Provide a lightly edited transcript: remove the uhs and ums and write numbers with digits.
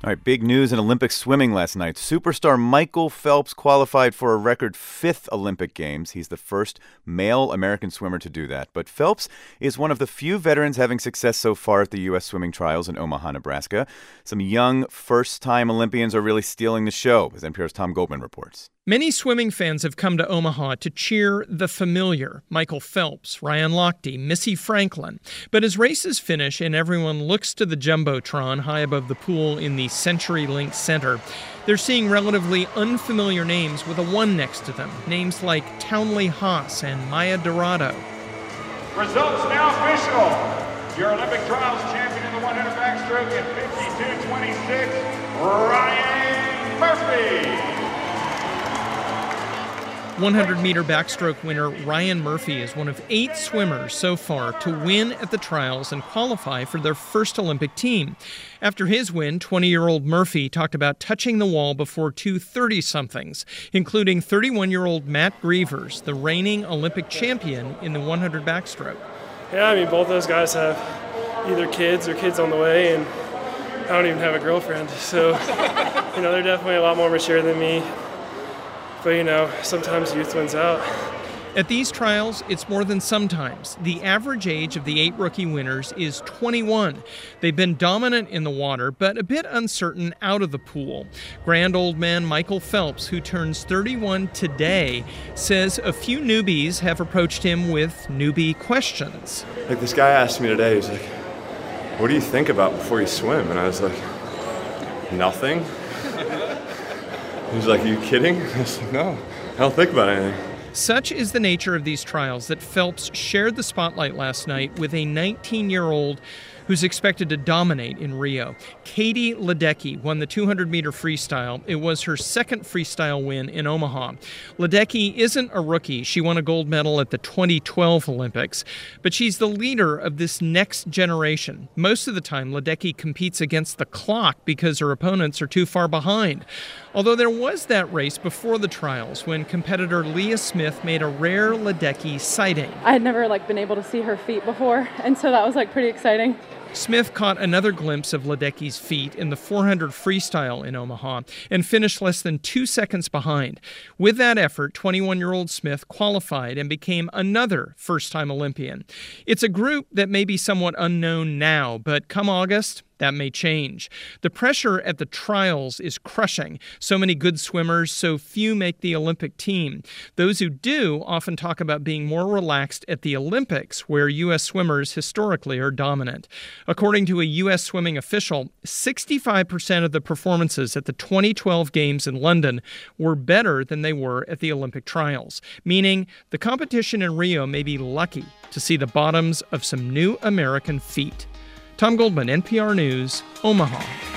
All right, big news in Olympic swimming last night. Superstar Michael Phelps qualified for a record 5th Olympic Games. He's the first male American swimmer to do that. But Phelps is one of the few veterans having success so far at the U.S. swimming trials in Omaha, Nebraska. Some young first-time Olympians are really stealing the show, as NPR's Tom Goldman reports. Many swimming fans have come to Omaha to cheer the familiar, Michael Phelps, Ryan Lochte, Missy Franklin. But as races finish and everyone looks to the Jumbotron high above the pool in the CenturyLink Center, they're seeing relatively unfamiliar names with a 1 next to them, names like Townley Haas and Maya Dorado. Results now official. Your Olympic trials champion in the 100 backstroke at 52.26, Ryan Murphy. 100-meter backstroke winner Ryan Murphy is one of 8 swimmers so far to win at the trials and qualify for their first Olympic team. After his win, 20-year-old Murphy talked about touching the wall before 2 30-somethings, including 31-year-old Matt Grievers, the reigning Olympic champion in the 100 backstroke. Yeah, I mean, both those guys have either kids or kids on the way, and I don't even have a girlfriend. So, they're definitely a lot more mature than me. But, sometimes youth wins out. At these trials, it's more than sometimes. The average age of the 8 rookie winners is 21. They've been dominant in the water, but a bit uncertain out of the pool. Grand old man Michael Phelps, who turns 31 today, says a few newbies have approached him with newbie questions. Like this guy asked me today, he's like, "What do you think about before you swim?" And I was like, "Nothing." He's like, "Are you kidding?" I was like, "No, I don't think about anything." Such is the nature of these trials that Phelps shared the spotlight last night with a 19-year-old who's expected to dominate in Rio. Katie Ledecky won the 200-meter freestyle. It was her second freestyle win in Omaha. Ledecky isn't a rookie. She won a gold medal at the 2012 Olympics, but she's the leader of this next generation. Most of the time, Ledecky competes against the clock because her opponents are too far behind. Although there was that race before the trials when competitor Leah Smith made a rare Ledecky sighting. I had never been able to see her feet before, and so that was pretty exciting. Smith caught another glimpse of Ledecky's feet in the 400 freestyle in Omaha and finished less than 2 seconds behind. With that effort, 21-year-old Smith qualified and became another first-time Olympian. It's a group that may be somewhat unknown now, but come August, that may change. The pressure at the trials is crushing. So many good swimmers, so few make the Olympic team. Those who do often talk about being more relaxed at the Olympics, where U.S. swimmers historically are dominant. According to a U.S. swimming official, 65% of the performances at the 2012 Games in London were better than they were at the Olympic trials, meaning the competition in Rio may be lucky to see the bottoms of some new American feet. Tom Goldman, NPR News, Omaha.